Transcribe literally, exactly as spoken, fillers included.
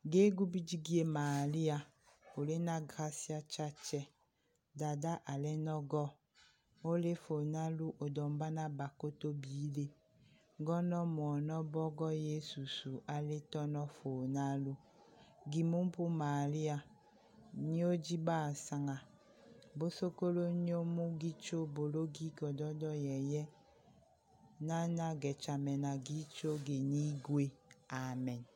Gegu bijigie Maria, Olena Gracia Chache, Dada Alenogo, Ole Fonalu Odombana Bakoto Bile, Gono Mono Bogo Yesusu Aletono Fonalu, Gimumpu Maria, Nyojiba Sanga, Bosokolo Nyomu Gicho Bologi Gododo Yeye, Nana Gechamena Gicho Genigwe. Amen.